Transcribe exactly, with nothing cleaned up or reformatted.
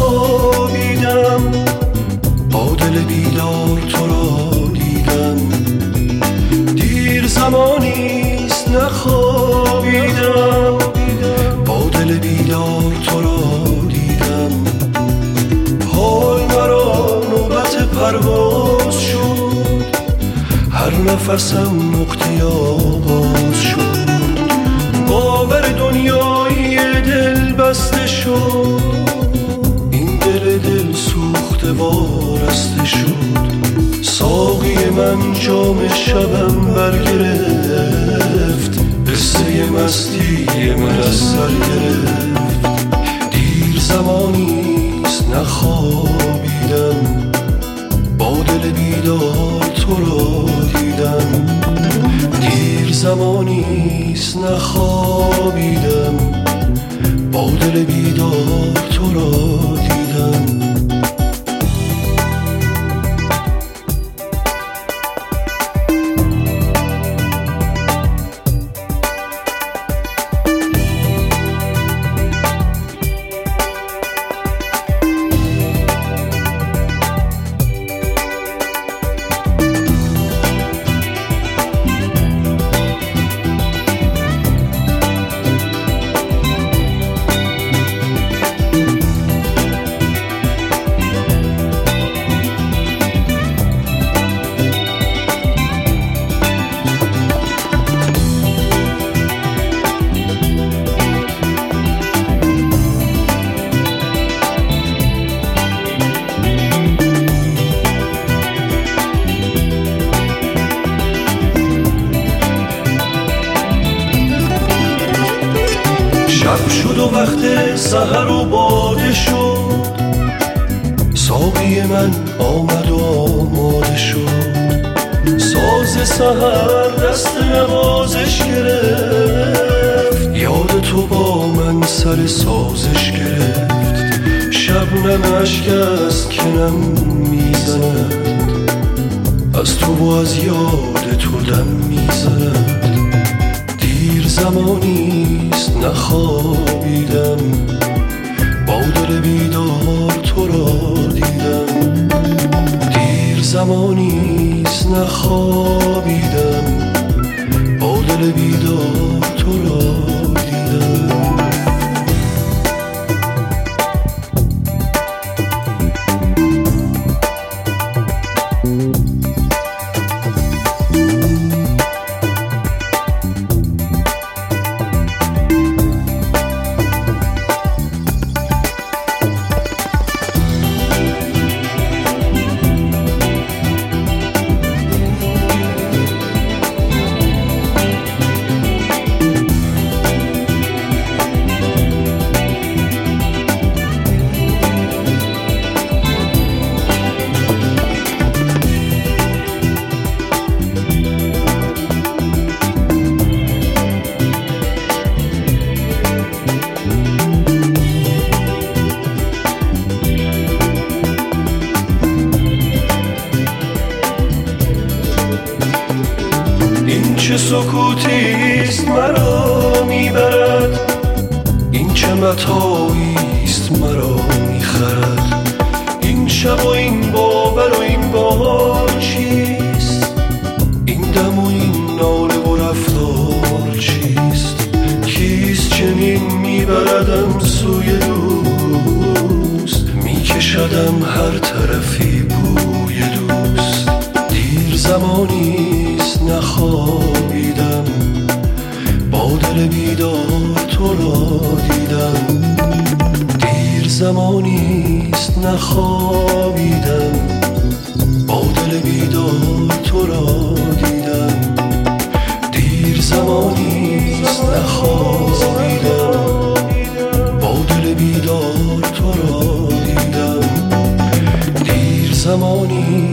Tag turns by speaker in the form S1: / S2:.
S1: نخوابیدم، با دل بیدار تو را دیدم. دیر زمانیست نخوابیدم، با دل بیدار تو را دیدم. حال مرا نوبت پرواز شد، هر نفسم نقطه آغاز شد. باور دنیایی دل بسته شد، این دل دل سوخته وارسته شد. ساقی من جام شبم برگرفت، قصه مستی من از سر گرفت. دیر زمانیست نخوابیدم، با دل بیدار تو را دیدم. دیر زمانیست نخوابیدم، با دل بیدار تو را دیدم. شب شد و وقت سحر و باده شد، ساقی من آمد و آماده شد. ساز سحر دست نوازش گرفت، یاد تو با من سر سازش گرفت. شبنم اشک از کنم میزند، از تو و از یاد تو دم میزند. دیر زمانیست نخوابیدم، با دل بیدار تو را دیدم. دیر زمانیست نخوابیدم، با دل بیدار تو را دیدم. این چه سکوتیست مرا میبرد، این چه متاعیست مرا میخرد. این شب و این باور و این بهار چیست، این دم و این ناله و رفتار چیست. کیست چنین میبردم سوی دوست، میکشدم هر طرفی بوی دوست. دیر زمانیست نخوابیدم، با دل بیدار تو را دیدم. دیر زمانیست نخوابیدم، با دل بیدار تو را دیدم. دیر زمانیست نخوابیدم، با دل بیدار تو را دیدم. دیر زمانی